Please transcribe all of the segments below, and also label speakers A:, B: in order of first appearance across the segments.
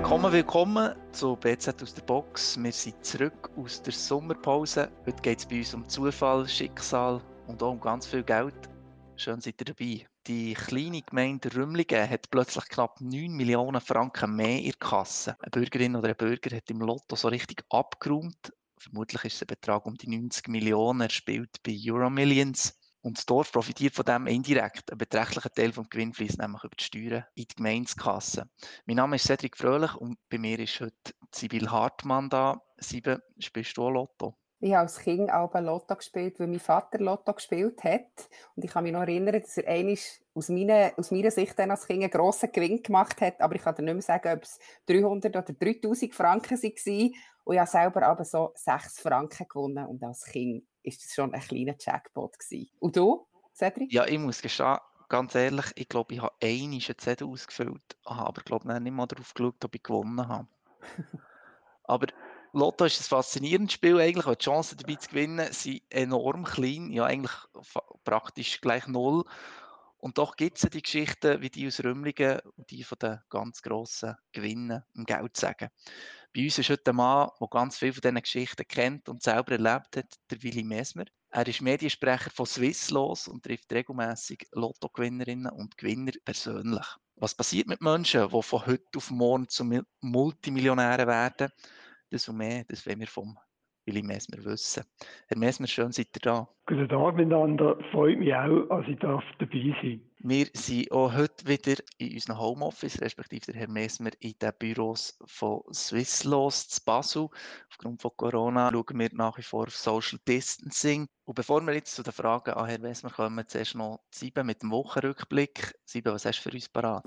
A: Willkommen zu BZ aus der Box. Wir sind zurück aus der Sommerpause. Heute geht es bei uns um Zufall, Schicksal und auch um ganz viel Geld. Schön seid ihr dabei. Die kleine Gemeinde Rümlingen hat plötzlich knapp 9 Millionen Franken mehr in der Kasse. Eine Bürgerin oder ein Bürger hat im Lotto so richtig abgeräumt. Vermutlich ist es ein Betrag um die 90 Millionen. Er spielt bei Euromillions. Und das Dorf profitiert von dem indirekt. Ein beträchtlicher Teil des Gewinns fließt nämlich über die Steuern in die Gemeindekasse. Mein Name ist Cedric Fröhlich und bei mir ist heute Sibyl Hartmann da. Sibyl, spielst du auch Lotto?
B: Ich habe als Kind auch Lotto gespielt, weil mein Vater Lotto gespielt hat. Und ich kann mich noch erinnern, dass er einmal aus meiner Sicht dann als Kind einen grossen Gewinn gemacht hat. Aber ich kann dir nicht mehr sagen, ob es 300 oder 3000 Franken waren. Und ich habe selber aber so 6 Franken gewonnen. Und als Kind war das schon ein kleiner Jackpot gewesen. Und du, Cedric?
A: Ja, ich muss gestehen, ganz ehrlich, ich glaube, ich habe einmal einen Zettel ausgefüllt, habe aber glaube ich nicht mal darauf geschaut, ob ich gewonnen habe. Aber Lotto ist ein faszinierendes Spiel eigentlich, weil die Chancen dabei zu gewinnen sind enorm klein, ja eigentlich praktisch gleich null. Und doch gibt es ja die Geschichten wie die aus Rümlingen und die von den ganz grossen Gewinnen im Geld sagen. Bei uns ist heute ein Mann, der ganz viele von diesen Geschichten kennt und selber erlebt hat, der Willi Mesmer. Er ist Mediensprecher von Swisslos und trifft regelmässig Lottogewinnerinnen und Gewinner persönlich. Was passiert mit Menschen, die von heute auf morgen zu Multimillionären werden? Das und mehr, das wollen wir vom Willi Mesmer wissen. Herr Mesmer, schön seid ihr da.
C: Guten Tag miteinander, freut mich auch, dass ich dabei sein darf.
A: Wir sind auch heute wieder in unserem Homeoffice, respektive der Herr Mesmer in den Büros von Swisslos zu Basel. Aufgrund von Corona schauen wir nach wie vor auf Social Distancing. Und bevor wir jetzt zu den Fragen an Herrn Mesmer kommen, zuerst noch Sieben mit dem Wochenrückblick. Sieben, was hast du für uns parat?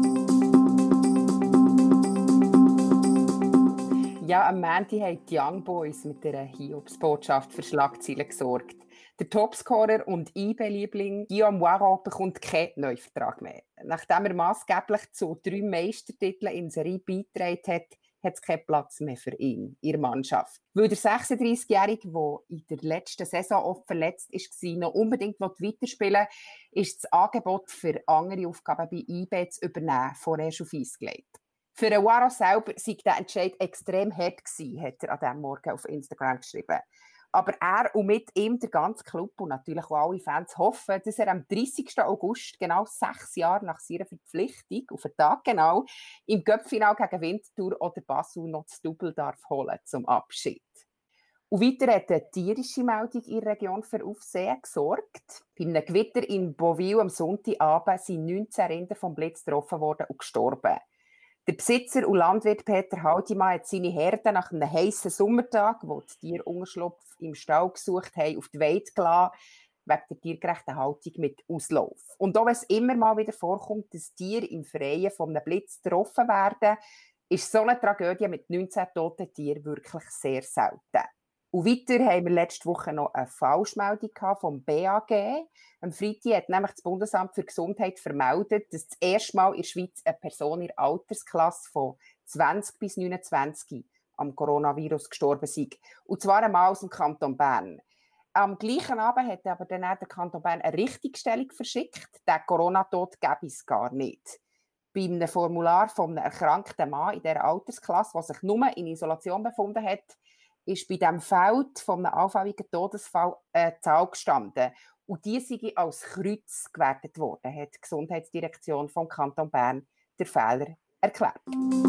B: Ja, am Montag haben die Young Boys mit dieser Hiobsbotschaft für Schlagzeilen gesorgt. Der Topscorer und IB-Liebling Guillaume Moirot bekommt keinen Neuvertrag mehr. Nachdem er maßgeblich zu 3 Meistertiteln in Serie beigetragen hat, hat es keinen Platz mehr für ihn, ihre Mannschaft. Weil der 36-Jährige, der in der letzten Saison oft verletzt war, noch unbedingt weiterspielen will, ist das Angebot für andere Aufgaben bei IB zu übernehmen vorerst auf Eis gelegt. Für den Waro selber sei der Entscheid extrem hart gewesen, hat er an diesem Morgen auf Instagram geschrieben. Aber er und mit ihm der ganze Club und natürlich auch alle Fans hoffen, dass er am 30. August, genau 6 Jahre nach seiner Verpflichtung, auf den Tag genau, im Cup-Final gegen Winterthur oder Basel noch das Double darf holen zum Abschied. Und weiter hat eine tierische Meldung in der Region für Aufsehen gesorgt. Bei einem Gewitter in Beauville am Sonntagabend sind 19 Rinder vom Blitz getroffen worden und gestorben. Der Besitzer und Landwirt Peter Haldimann hat seine Herden nach einem heissen Sommertag, wo die Tiere Unterschlupf im Stall gesucht haben, auf die Weide gelassen, wegen der tiergerechten Haltung mit Auslauf. Und auch wenn es immer mal wieder vorkommt, dass Tiere im Freien von einem Blitz getroffen werden, ist so eine Tragödie mit 19 toten Tieren wirklich sehr selten. Und weiter haben wir letzte Woche noch eine Falschmeldung vom BAG. Am Freitag hat nämlich das Bundesamt für Gesundheit vermeldet, dass das erste Mal in der Schweiz eine Person in der Altersklasse von 20 bis 29 am Coronavirus gestorben sei. Und zwar einmal aus dem Kanton Bern. Am gleichen Abend hat aber dann der Kanton Bern eine Richtigstellung verschickt. Den Coronatod gäbe es gar nicht. Bei einem Formular von einem erkrankten Mann in dieser Altersklasse, der sich nur in Isolation befunden hat, ist bei diesem Feld von einem allfälligen Todesfall eine Zahl gestanden. Und die sei als Kreuz gewertet worden, hat die Gesundheitsdirektion vom Kanton Bern den Fehler erklärt.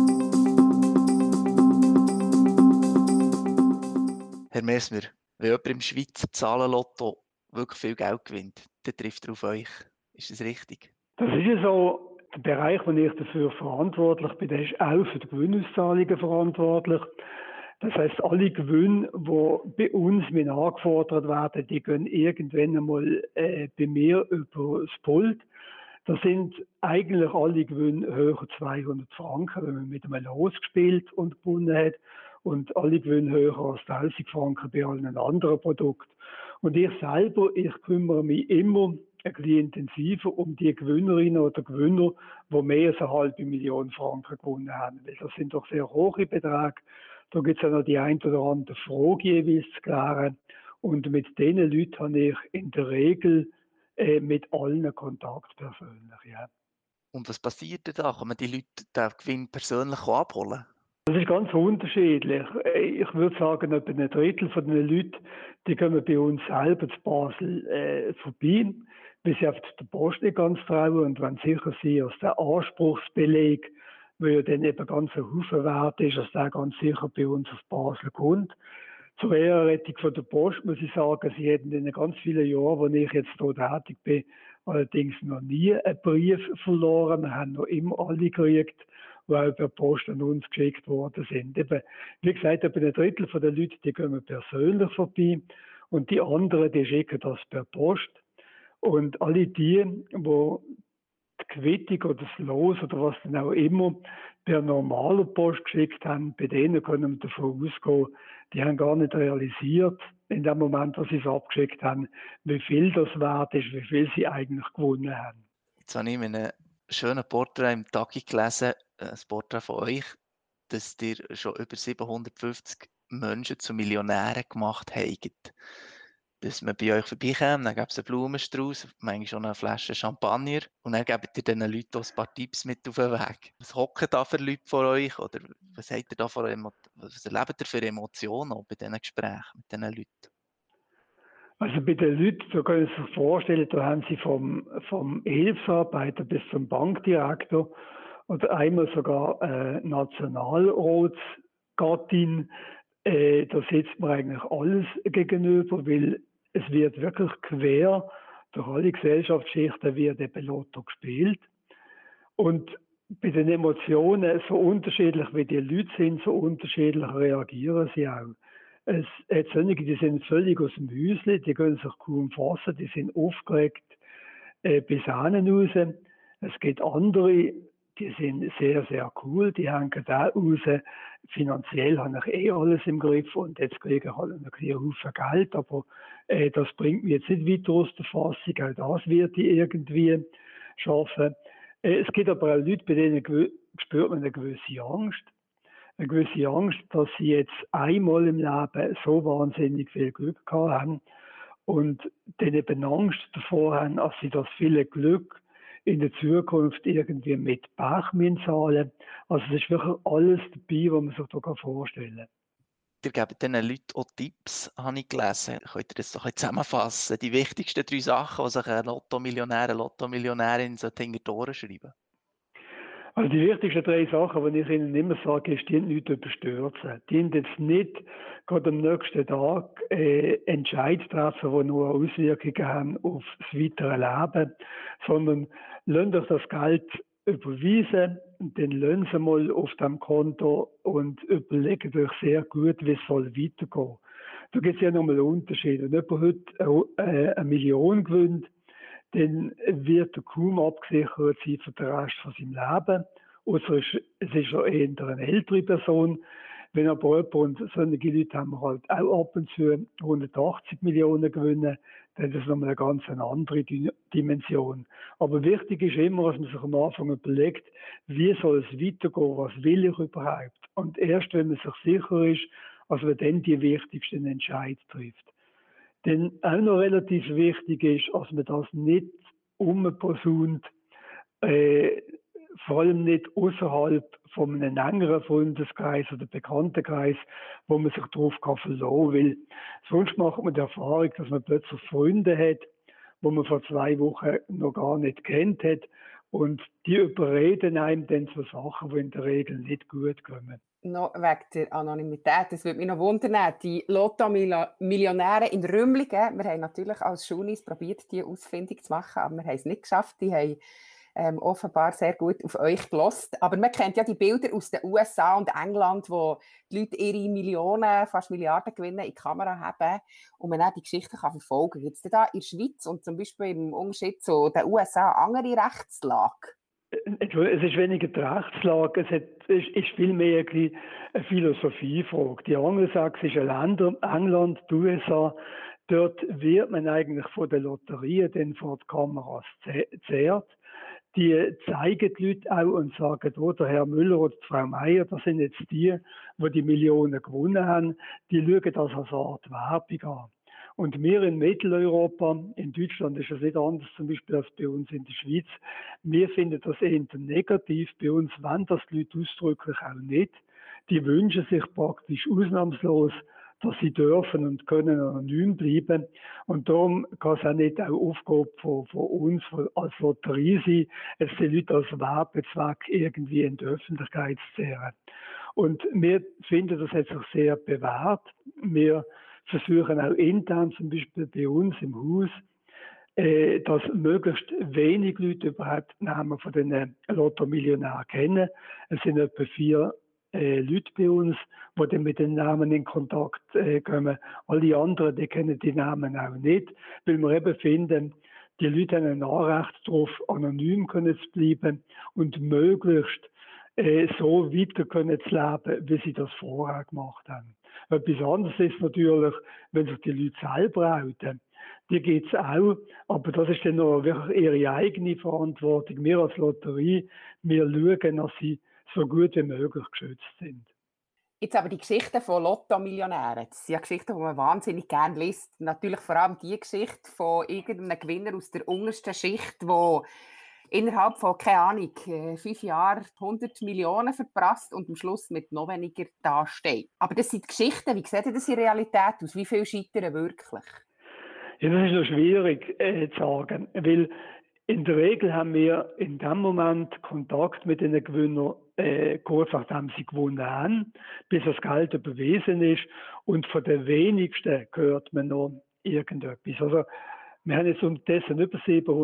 A: Herr Mesmer, wenn jemand im Schweizer Zahlenlotto wirklich viel Geld gewinnt, dann trifft er auf euch. Ist das richtig?
C: Das ist ja so, der Bereich, wo ich dafür verantwortlich bin, der ist auch für die Gewinnauszahlungen verantwortlich. Das heisst, alle Gewinne, die bei uns mit angefordert werden, die gehen irgendwann einmal bei mir über das Pult. Das sind eigentlich alle Gewinne höher 200 Franken, wenn man mit einem Los gespielt und gewonnen hat. Und alle Gewinne höher als 1000 Franken bei allen anderen Produkten. Und ich selber, ich kümmere mich immer ein bisschen intensiver um die Gewinnerinnen oder Gewinner, die mehr als 500.000 Franken gewonnen haben. Weil das sind doch sehr hohe Beträge. Da gibt es ja noch die ein oder andere Frage jeweils zu klären. Und mit diesen Leuten habe ich in der Regel mit allen Kontakt persönlich. Ja.
A: Und was passiert denn da? Kann man die Leute den Gewinn persönlich abholen?
C: Das ist ganz unterschiedlich. Ich würde sagen, etwa ein Drittel von den Leuten, die kommen bei uns selber zu Basel vorbei, weil sie auf der Post nicht ganz trauen und wenn sicher sind, dass der Anspruchsbeleg, der ja dann eben ganz ein Haufen wert ist, dass der ganz sicher bei uns auf Basel kommt. Zur Ehrenrettung von der Post muss ich sagen, sie hätten in den ganz vielen Jahren, wo ich jetzt hier tätig bin, allerdings noch nie einen Brief verloren. Wir haben noch immer alle gekriegt, die auch per Post an uns geschickt worden sind. Eben, wie gesagt, etwa ein Drittel der Leute, die kommen persönlich vorbei und die anderen, die schicken das per Post. Und alle die Quittung oder das Los oder was dann auch immer per normaler Post geschickt haben, bei denen können wir davon ausgehen, die haben gar nicht realisiert, in dem Moment, wo sie es abgeschickt haben, wie viel das wert ist, wie viel sie eigentlich gewonnen haben.
A: Jetzt habe ich in einem schönen Porträt im Tagi gelesen, ein Porträt von euch, dass ihr schon über 750 Menschen zu Millionären gemacht habt. Dass man bei euch vorbeikommt, dann gibt es einen Blumenstrauß, manchmal schon eine Flasche Champagner und dann gebt ihr diesen Leuten auch ein paar Tipps mit auf den Weg. Was hocken da für Leute vor euch oder was habt ihr da was erlebt ihr für Emotionen auch bei diesen Gesprächen mit diesen Leuten?
C: Also bei den Leuten, da können Sie sich vorstellen, da haben Sie vom Hilfsarbeiter bis zum Bankdirektor oder einmal sogar Nationalratsgattin, da sitzt man eigentlich alles gegenüber, weil es wird wirklich quer durch alle Gesellschaftsschichten wird eben Lotto gespielt. Und bei den Emotionen, so unterschiedlich wie die Leute sind, so unterschiedlich reagieren sie auch. Es hat solche, die sind völlig aus dem Häuschen, die können sich kaum fassen, die sind aufgeregt bis hinten raus. Es gibt andere, die sind sehr, sehr cool, die hängen da raus. Finanziell habe ich alles im Griff und jetzt kriege ich halt einen Haufen Geld, aber das bringt mich jetzt nicht weiter aus der Fassung, auch das wird ich irgendwie schaffen. Es gibt aber auch Leute, bei denen spürt man eine gewisse Angst. Eine gewisse Angst, dass sie jetzt einmal im Leben so wahnsinnig viel Glück gehabt haben und dann eben Angst davor haben, dass sie das viele Glück in der Zukunft irgendwie mit Pech zahlen. Also es ist wirklich alles dabei, was man sich da vorstellen kann.
A: Ihr gebt diesen Leuten auch Tipps, habe ich gelesen. Könnt ihr das doch ein bisschen zusammenfassen? Die wichtigsten 3 Sachen, die sich ein Lottomillionär, eine Lottomillionärin hinter die Ohren schreiben.
C: Also die wichtigsten 3 Sachen, die ich Ihnen immer sage, ist, die nicht überstürzen. Die jetzt nicht gerade am nächsten Tag Entscheid treffen, die nur Auswirkungen haben auf das weitere Leben, sondern lasst euch das Geld überweisen und dann lassen Sie mal auf dem Konto und überlegt euch sehr gut, wie es soll weitergehen. Da gibt es ja nochmal einen Unterschied. Wenn jemand heute 1 Million gewinnt, dann wird er kaum abgesichert sein für den Rest von seinem Leben. Außer es ist ja eher eine ältere Person. Wenn aber jemand, und solche Leute haben wir halt auch ab und zu 180 Millionen gewinnen, dann ist das nochmal eine ganz andere Dimension. Aber wichtig ist immer, dass man sich am Anfang überlegt, wie soll es weitergehen, was will ich überhaupt? Und erst wenn man sich sicher ist, also man dann die wichtigsten Entscheidungen trifft. Denn auch noch relativ wichtig ist, dass man das nicht umposaunt, vor allem nicht außerhalb von einem engeren Freundeskreis oder Bekanntenkreis, wo man sich darauf verlassen kann. Weil sonst macht man die Erfahrung, dass man plötzlich Freunde hat, wo man vor 2 Wochen noch gar nicht kennt hat. Und die überreden einem dann zu Sachen, die in der Regel nicht gut kommen.
B: Noch wegen der Anonymität, das würde mich noch wundern, die Lotto-Millionäre in Rümlingen, wir haben natürlich als Schunis probiert, die ausfindig zu machen, aber wir haben es nicht geschafft, die haben offenbar sehr gut auf euch gelost. Aber man kennt ja die Bilder aus den USA und England, wo die Leute ihre Millionen, fast Milliarden Gewinne in die Kamera haben und man auch die Geschichten kann verfolgen kann. Gibt es da in der Schweiz und zum Beispiel im Unterschied zu den USA andere Rechtslage?
C: Es ist weniger die Rechtslage, es ist vielmehr eine Philosophiefrage. Die angelsächsischen Länder, England, die USA, dort wird man eigentlich von der Lotterie dann vor die Kameras zehrt. Die zeigen die Leute auch und sagen, oh, der Herr Müller oder die Frau Meier, das sind jetzt die Millionen gewonnen haben, die schauen das als eine Art Werbung an. Und wir in Mitteleuropa, in Deutschland ist es nicht anders zum Beispiel als bei uns in der Schweiz, wir finden das eher negativ. Bei uns wollen das die Leute ausdrücklich auch nicht. Die wünschen sich praktisch ausnahmslos, dass sie dürfen und können anonym bleiben. Und darum kann es auch nicht auch Aufgabe von uns als Lotterie sein, jetzt die Leute als Werbezweck irgendwie in die Öffentlichkeit zu zehren. Und wir finden, das hat sich sehr bewährt. Wir versuchen auch intern, zum Beispiel bei uns im Haus, dass möglichst wenig Leute überhaupt die Namen von den Lotto-Millionären kennen. Es sind etwa 4 Leute bei uns, die dann mit den Namen in Kontakt kommen. Alle anderen, die kennen die Namen auch nicht, weil wir eben finden, die Leute haben ein Anrecht darauf, anonym können zu bleiben und möglichst so weiter können zu leben, wie sie das vorher gemacht haben. Etwas anderes ist natürlich, wenn sich die Leute selber outen. Die geht es auch, aber das ist dann noch wirklich ihre eigene Verantwortung. Wir als Lotterie, wir schauen, dass sie so gut wie möglich geschützt sind.
B: Jetzt aber die Geschichten von Lotto-Millionären, das sind ja Geschichten, die man wahnsinnig gerne liest. Natürlich vor allem die Geschichte von irgendeinem Gewinner aus der untersten Schicht, der innerhalb von, keine Ahnung, 5 Jahren 100 Millionen verprasst und am Schluss mit noch weniger dasteht. Aber das sind Geschichten, wie sieht das in Realität aus? Wie viel scheitern wirklich?
C: Ja, das ist noch schwierig zu sagen, weil in der Regel haben wir in dem Moment Kontakt mit den Gewinnern, kurz nachdem sie gewonnen haben, bis das Geld überwiesen ist. Und von den wenigsten hört man noch irgendetwas. Also, wir haben jetzt unterdessen über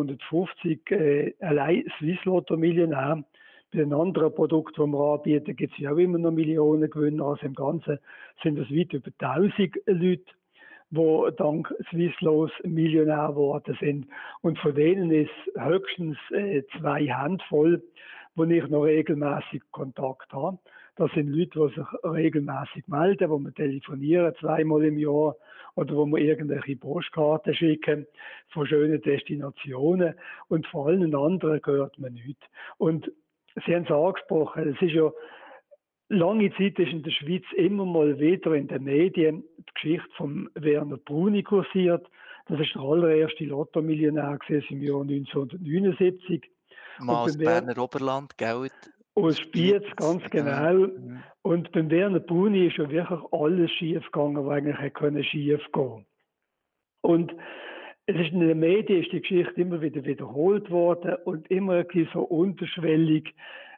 C: 750 allein Swiss Lotto Millionäre. Bei den anderen Produkten, die wir anbieten, gibt es ja auch immer noch Millionen Gewinner. Also im Ganzen sind es weit über 1000 Leute, die dank Swisslos Millionär geworden sind. Und von denen ist höchstens 2 Handvoll, wo ich noch regelmäßig Kontakt habe. Das sind Leute, die sich regelmäßig melden, wo wir telefonieren 2-mal im Jahr oder wo wir irgendwelche Postkarten schicken von schönen Destinationen. Und von allen anderen hört man nichts. Und Sie haben es angesprochen, es ist ja lange Zeit ist in der Schweiz immer mal wieder in den Medien die Geschichte von Werner Bruni kursiert. Das ist der allererste Lotto-Millionär im Jahr 1979.
A: Mal aus Berner Oberland, gell?
C: Aus Spiez, ganz genau. Und beim Werner Bruni ist ja wirklich alles schief gegangen, was eigentlich hätte schief gehen. Und es ist in den Medien ist die Geschichte immer wieder wiederholt worden und immer ein bisschen so unterschwellig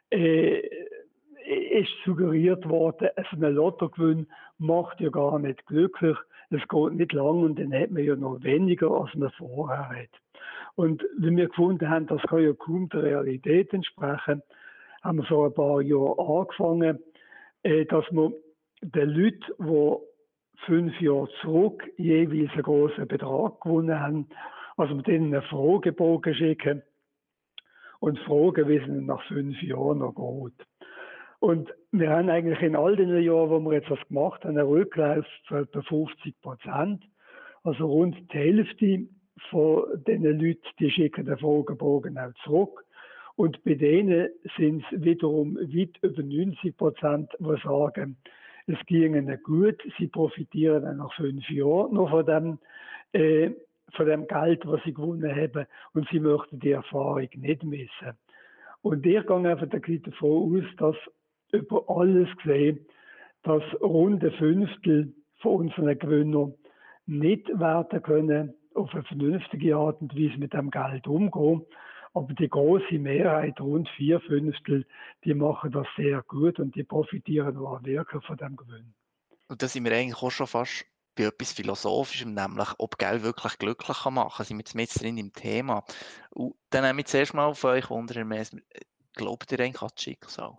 C: ist suggeriert worden, also ein Lottogewinn macht ja gar nicht glücklich, es geht nicht lang und dann hat man ja noch weniger, als man vorher hat. Und wenn wir gefunden haben, das kann ja kaum der Realität entsprechen, haben wir vor ein paar Jahren angefangen, dass wir den Leuten, die 5 Jahre zurück jeweils einen grossen Betrag gewonnen haben, also mit denen einen Fragebogen schicken und fragen, wie es ihnen nach 5 Jahren noch geht. Und wir haben eigentlich in all den Jahren, wo wir jetzt das gemacht haben, einen Rücklauf von etwa 50%. Also rund die Hälfte von den Leuten, die schicken den Fragebogen auch zurück. Und bei denen sind es wiederum weit über 90%, die sagen, es ging ihnen gut, sie profitieren dann nach 5 Jahren noch von dem Geld, was sie gewonnen haben, und sie möchten die Erfahrung nicht missen. Und ich gehe einfach davon aus, dass über alles gesehen, dass rund ein Fünftel von unseren Gewinnern nicht werden können, auf eine vernünftige Art und Weise mit dem Geld umgehen. Aber die große Mehrheit, rund 4/5, die machen das sehr gut und die profitieren auch wirklich von dem Gewinn.
A: Und da sind wir eigentlich auch schon fast bei etwas Philosophischem, nämlich ob Geld wirklich glücklich machen kann. Sind wir jetzt mit drin im Thema. Und dann nehme ich zuerst mal auf euch unter Herr Mesmer. Glaubt ihr eigentlich an das Schicksal?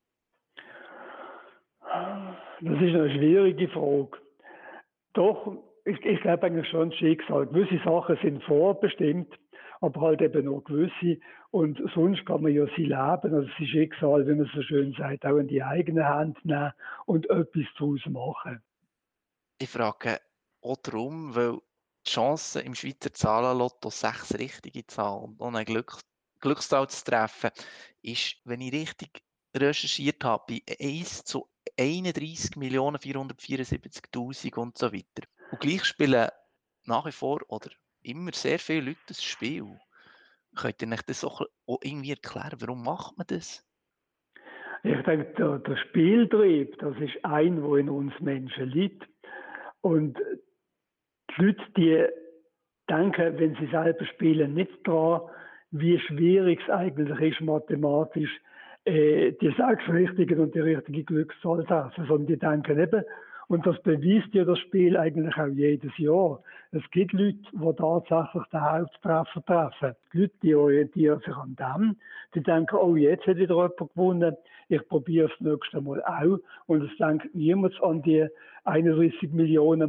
C: Das ist eine schwierige Frage. Doch, ich glaube eigentlich schon das Schicksal. Gewisse Sachen sind vorbestimmt, aber halt eben nur gewisse. Und sonst kann man ja sein Leben, also sein Schicksal, wie man so schön sagt, auch in die eigene Hand nehmen und etwas daraus machen.
A: Ich frage auch darum, weil die Chance im Schweizer Zahlenlotto 6 richtige Zahlen und eine Glückszahl zu treffen, ist, wenn ich richtig recherchiert habe, bei 1 zu 31.474.000 und so weiter. Und gleich spielen nach wie vor oder immer sehr viele Leute das Spiel. Könnt ihr euch das auch irgendwie erklären, warum macht man das?
C: Ich denke, der Spieltrieb, das ist ein, wo in uns Menschen liegt. Und die Leute, die denken, wenn sie selber spielen, nicht daran, wie schwierig es eigentlich ist, mathematisch die 6 richtigen und die richtige Glückszahl zu treffen, sondern die denken eben, und das beweist ja das Spiel eigentlich auch jedes Jahr. Es gibt Leute, die tatsächlich den Haupttreffer treffen. Die Leute, die orientieren sich an dem, die denken, oh, jetzt hat wieder jemand gewonnen, ich probiere es das nächste Mal auch. Und es denkt niemand an die 31 Millionen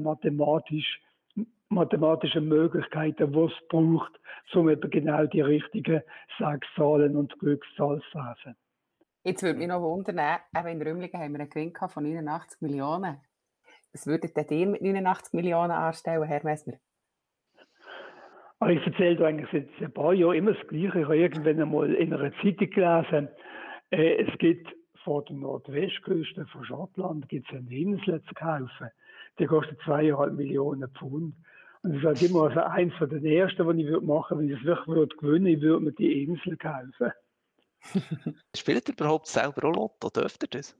C: mathematische Möglichkeiten, die es braucht, um eben genau die richtigen 6 Zahlen und Glückszahlen zu treffen.
B: Jetzt würde mich noch wundern, eben in Rümlingen haben wir einen Gewinn von 89 Millionen. Was würdet denn ihr mit 89 Millionen anstellen, Herr Messner?
C: Aber ich erzähle da eigentlich seit ein paar Jahren immer das Gleiche. Ich habe irgendwann einmal in einer Zeitung gelesen, es gibt vor der Nordwestküste von Schottland gibt's eine Insel zu kaufen. Die kostet 2,5 Millionen Pfund. Und ich sage immer, also eins von den ersten, was ich machen würde, wenn ich es wirklich gewinnen würde, ich würde mir die Insel kaufen.
A: Spielt ihr überhaupt selber auch Lotto? Dürft ihr das?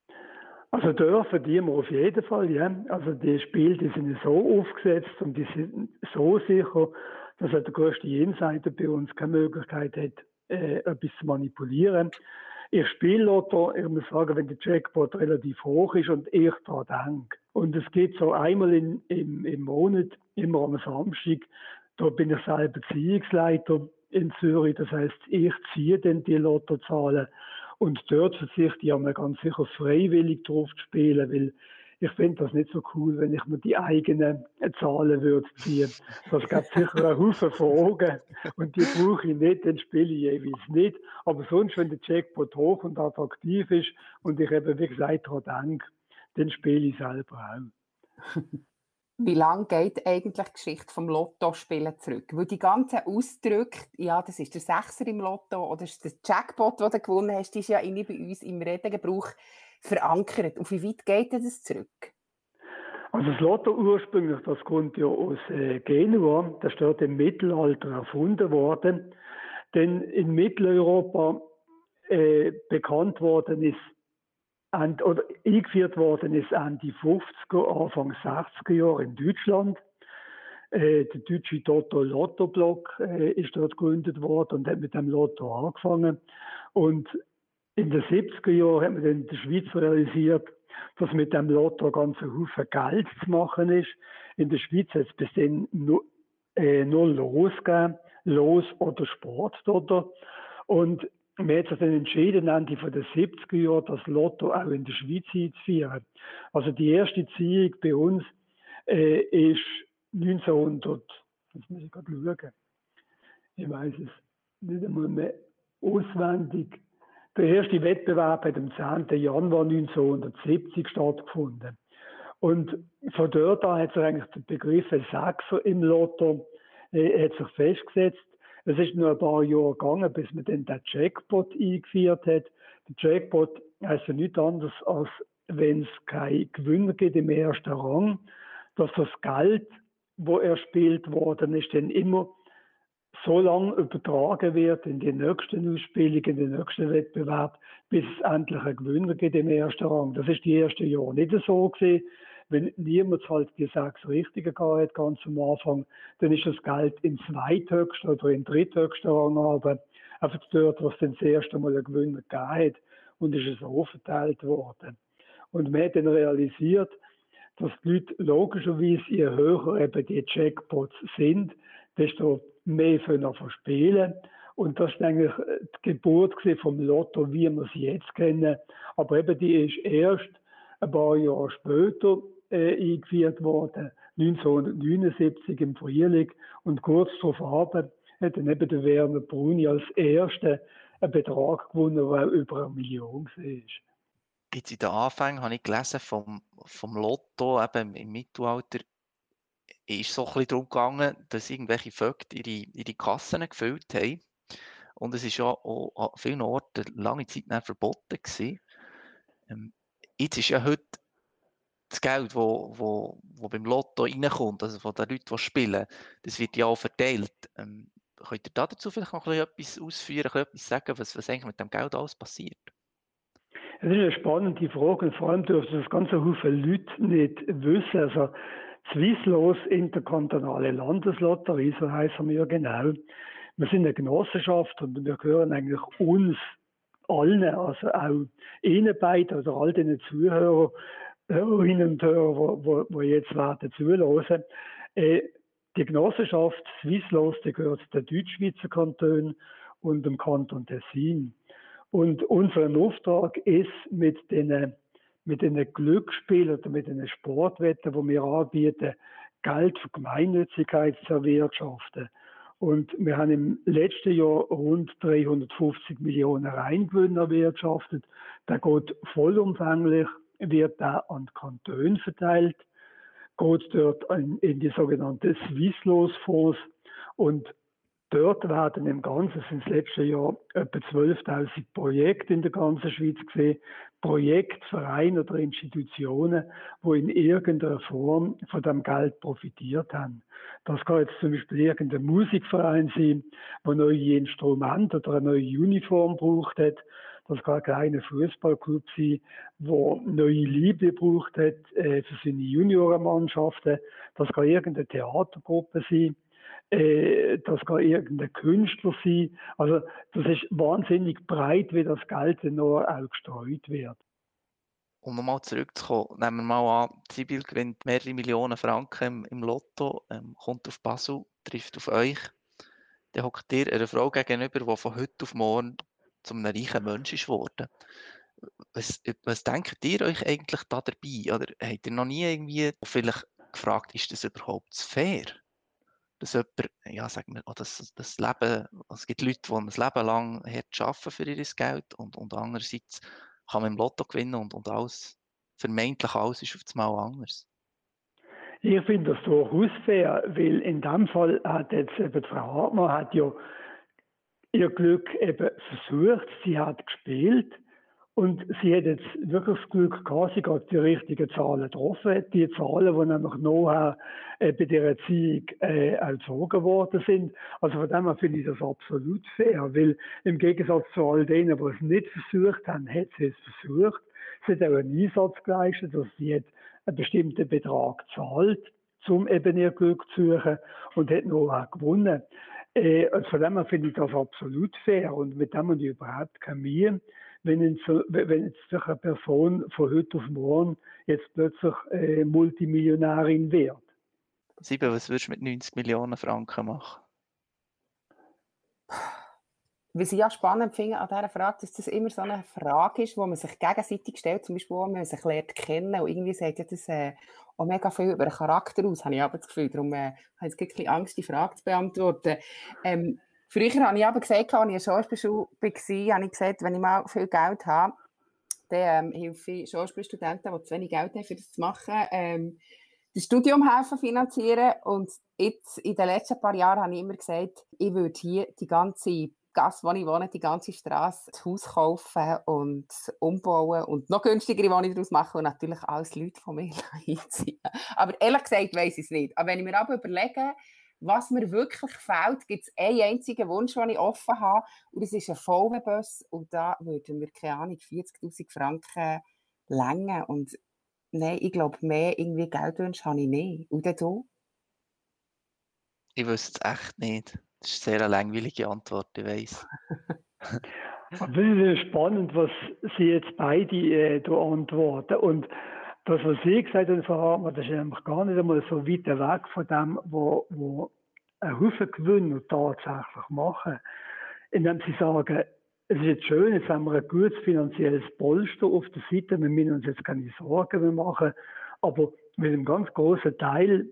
C: Also dürfen die wir auf jeden Fall, ja. Also die Spiele, die sind so aufgesetzt und die sind so sicher, dass der größte Insider bei uns keine Möglichkeit hat, etwas zu manipulieren. Ich spiele Lotto, ich muss sagen, wenn der Jackpot relativ hoch ist und ich daran denke. Und es geht so einmal im Monat, immer am Samstag, da bin ich selber Ziehungsleiter in Zürich. Das heißt, ich ziehe dann die Lottozahlen und dort verzichte ich einmal ganz sicher freiwillig drauf zu spielen, weil ich finde das nicht so cool, wenn ich mir die eigenen Zahlen würde ziehen. Das gibt sicher einen Haufen Fragen und die brauche ich nicht, dann spiele ich jeweils nicht. Aber sonst, wenn der Jackpot hoch und attraktiv ist und ich eben, wie gesagt, daran denke, dann spiele ich selber auch.
B: Wie lange geht eigentlich die Geschichte vom Lottospielen zurück? Weil die ganzen Ausdrücke, ja, das ist der Sechser im Lotto oder das ist der Jackpot, den du gewonnen hast, die ist ja irgendwie bei uns im Redegebrauch verankert. Auf wie weit geht denn das zurück?
C: Also das Lotto ursprünglich, das kommt ja aus Genua, das ist dort im Mittelalter erfunden worden. Denn in Mitteleuropa bekannt worden ist, oder eingeführt worden ist Ende 50er, Anfang 60er Jahre in Deutschland. Der deutsche Lotto-Block ist dort gegründet worden und hat mit dem Lotto angefangen. Und in den 70er Jahren hat man dann in der Schweiz realisiert, dass mit dem Lotto ein ganzer Haufen Geld zu machen ist. In der Schweiz hat es bis dann nur Los gegeben, Los oder Sport. Oder? Und man hat sich dann entschieden, Ende der 70er Jahre das Lotto auch in der Schweiz einzuführen. Also die erste Ziehung bei uns ist 1900, jetzt muss ich gerade schauen, ich weiß es nicht einmal mehr auswendig. Der erste Wettbewerb hat am 10. Januar 1970 stattgefunden. Und von dort an hat sich eigentlich der Begriff Sechser im Lotto hat sich festgesetzt. Es ist nur ein paar Jahre gegangen, bis man dann den Jackpot eingeführt hat. Der Jackpot heisst ja nichts anderes, als wenn es keinen Gewinner gibt im ersten Rang, dass das Geld, wo erspielt worden ist, dann immer so lange übertragen wird in die nächsten Ausspielungen, in den nächsten Wettbewerb, bis es endlich einen Gewinner gibt im ersten Rang. Das ist die ersten Jahre nicht so gewesen. Wenn niemand halt die 6 Richtigen gehabt, ganz am Anfang, dann ist das Geld im zweithöchsten oder im dritthöchsten Rang, aber einfach dort, was dann das erste Mal einen Gewinner gegeben hat, und ist es so verteilt worden. Und man hat dann realisiert, dass die Leute logischerweise, je höher eben die Jackpots sind, desto mehr können spielen. Und das ist eigentlich die Geburt vom Lotto, wie wir es jetzt kennen. Aber eben die ist erst ein paar Jahre später eingeführt worden, 1979 im Frühling. Und kurz darauf hat dann eben der Werner Bruni als Erster einen Betrag gewonnen, der auch über 1 Million war.
A: Jetzt in den Anfängen habe ich gelesen vom Lotto, eben im Mittelalter, ist so ein bisschen darum gegangen, dass irgendwelche Vögte ihre Kassen gefüllt haben. Und es ist ja auch an vielen Orten lange Zeit verboten gewesen. Jetzt ist ja heute das Geld, wo beim Lotto reinkommt, also von den Leuten, die spielen, das wird ja auch verteilt. Könnt ihr dazu vielleicht noch etwas ausführen, etwas sagen, was eigentlich mit dem Geld alles passiert?
C: Das ist eine spannende Frage und vor allem dürfen das ganze Haufen Leute nicht wissen. Also Swisslos Interkantonale Landeslotterie, so heißen wir ja genau. Wir sind eine Genossenschaft und wir gehören eigentlich uns allen, also auch Ihnen beiden oder all den Zuhörerinnen und Hörern, die jetzt werden zuhören. Die Genossenschaft Swisslos, die gehört den Deutschschweizer Kantonen und dem Kanton Tessin. Und unser Auftrag ist, mit den Glücksspielen oder mit den Sportwetten, die wir anbieten, Geld für Gemeinnützigkeit zu erwirtschaften. Und wir haben im letzten Jahr rund 350 Millionen Reingewinn erwirtschaftet. Der geht vollumfänglich, wird da an die Kantone verteilt, geht dort in die sogenannten Swisslos-Fonds und dort werden im Ganzen sind das letzte Jahr etwa 12.000 Projekte in der ganzen Schweiz gesehen. Projekte, Vereine oder Institutionen, die in irgendeiner Form von dem Geld profitiert haben. Das kann jetzt zum Beispiel irgendein Musikverein sein, der neue Instrumente oder eine neue Uniform braucht hat. Das kann ein kleiner Fußballclub sein, der neue Liebe braucht hat für seine Juniorenmannschaften. Das kann irgendeine Theatergruppe sein. Das kann irgendein Künstler sein. Also das ist wahnsinnig breit, wie das Geld noch auch gestreut wird.
A: Um nochmal zurückzukommen, nehmen wir mal an, Sibyl gewinnt mehrere Millionen Franken im Lotto, kommt auf Basel, trifft auf euch. Dann hockt ihr einer Frau gegenüber, die von heute auf morgen zu einem reichen Menschen ist geworden. Was denkt ihr euch eigentlich da dabei? Oder habt ihr noch nie irgendwie vielleicht gefragt, ist das überhaupt fair? Dass jemand, ja, sagen wir, das Leben, es gibt Leute, die ein Leben lang hart arbeiten für ihr Geld und andererseits kann man im Lotto gewinnen und alles, vermeintlich alles ist auf einmal anders.
C: Ich finde das durchaus fair, weil in dem Fall hat jetzt eben Frau Hartmann hat ja ihr Glück eben versucht, sie hat gespielt und sie hat jetzt wirklich das Glück gehabt, sie hat die richtigen Zahlen getroffen, die Zahlen, die nämlich nachher bei der Erziehung auch gezogen worden sind. Also von dem her finde ich das absolut fair, weil im Gegensatz zu all denen, die es nicht versucht haben, hat sie es versucht. Sie hat auch einen Einsatz geleistet, dass sie hat einen bestimmten Betrag gezahlt, um eben ihr Glück zu suchen und hat nachher gewonnen. Also von dem her finde ich das absolut fair und mit dem habe ich überhaupt keine Mühe, wenn jetzt eine Person von heute auf morgen jetzt plötzlich Multimillionärin wird.
A: Sibyl, was würdest du mit 90 Millionen Franken machen?
B: Was ich ja spannend finde an dieser Frage, dass das immer so eine Frage ist, die man sich gegenseitig stellt, zum Beispiel, wenn man sich lernt kennen und irgendwie sagt ja das auch mega viel über den Charakter aus, habe ich aber das Gefühl. Darum habe ich jetzt ein bisschen Angst, die Frage zu beantworten. Früher habe ich aber gesagt, als ich in der Schauspielschule war, habe ich gesagt, wenn ich mal viel Geld habe, dann helfe ich Schauspielstudenten, die zu wenig Geld haben, für das zu machen, das Studium helfen finanzieren. Und jetzt, in den letzten paar Jahren, habe ich immer gesagt, ich würde hier die ganze Gasse, wo ich wohne, die ganze Straße, das Haus kaufen und umbauen und noch günstigere Wohnungen daraus machen und natürlich alles Leute von mir einziehen. Aber ehrlich gesagt weiss ich es nicht. Aber wenn ich mir aber überlege, was mir wirklich fehlt, gibt es einen einzigen Wunsch, den ich offen habe, und das ist ein VW-Bus und da würden wir, keine Ahnung, 40'000 Franken länger. Und nein, ich glaube, mehr irgendwie Geldwünsche habe ich nicht. Und dann du?
A: Ich wüsste es echt nicht. Das ist eine sehr langweilige Antwort, ich weiss.
C: Aber das ist spannend, was Sie jetzt beide da antworten. Und das, was Sie gesagt haben, Frau Hartmann, das ist nämlich gar nicht einmal so weit weg von dem, wo ein Haufen Gewinner tatsächlich machen. Indem sie sagen, es ist jetzt schön, jetzt haben wir ein gutes finanzielles Polster auf der Seite, wir müssen uns jetzt keine Sorgen mehr machen, aber mit einem ganz großen Teil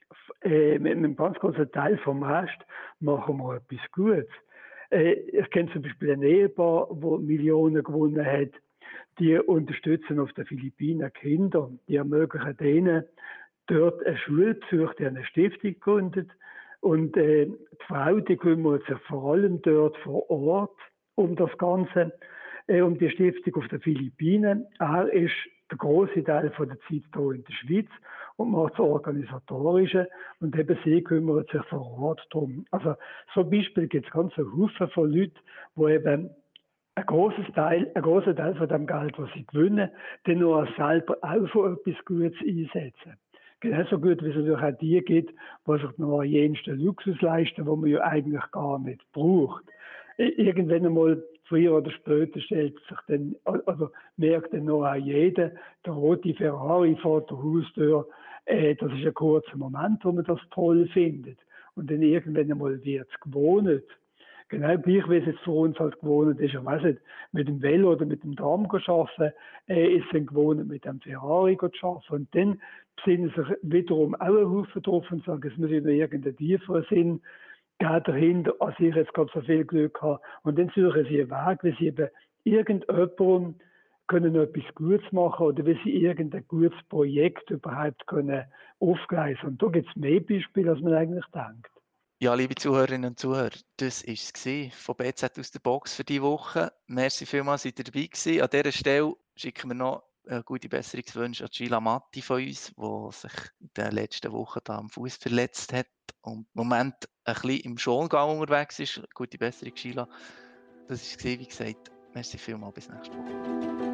C: vom Rest machen wir etwas Gutes. Ich kenne zum Beispiel ein Ehepaar, das Millionen gewonnen hat. Die unterstützen auf den Philippinen Kinder. Die ermöglichen denen dort einen Schulbesuch, die eine Stiftung gegründet. Und die Frau, die kümmert sich vor allem dort vor Ort um das Ganze, um die Stiftung auf den Philippinen. Er ist der große Teil von der Zeit hier in der Schweiz und macht das Organisatorische und eben sie kümmern sich vor Ort drum. Also so ein Beispiel gibt es ganz einen Haufen von Leuten, die eben ein großer Teil von dem Geld, das sie gewinnen, dann nur selber auch für etwas Gutes einsetzen. Genauso gut, wie es natürlich auch die gibt, die sich noch jensten Luxus leisten, wo man ja eigentlich gar nicht braucht. Irgendwann einmal, früher oder später, stellt sich dann, also merkt dann noch auch jeder, der rote Ferrari vor der Haustür, das ist ein kurzer Moment, wo man das toll findet. Und dann irgendwann einmal wird es gewohnt. Genau gleich, wie es jetzt für uns halt gewohnt ist, ich weiß nicht, mit dem Velo oder mit dem Tram zu arbeiten, ist es dann gewohnt, mit dem Ferrari zu arbeiten. Und dann besinnen sich wiederum auch ein Haufen drauf und sagen, es muss ja noch irgendeinen tieferen Sinn geben dahinter, als ich jetzt gerade so viel Glück habe. Und dann suchen sie einen Weg, wie sie eben irgendjemandem können etwas Gutes machen oder wie sie irgendein gutes Projekt überhaupt können aufgleisen. Und da gibt es mehr Beispiele, als man eigentlich denkt.
A: Ja, liebe Zuhörerinnen und Zuhörer, das war es von BZ aus der Box für diese Woche. Merci vielmals, seid ihr dabei gewesen. An dieser Stelle schicken wir noch gute Besserungswünsche an Gila Matti von uns, die sich in den letzten Wochen da am Fuß verletzt hat und im Moment ein bisschen im Schongang unterwegs ist. Gute Besserung, Gila. Das war es, wie gesagt. Merci vielmals, bis nächste Woche.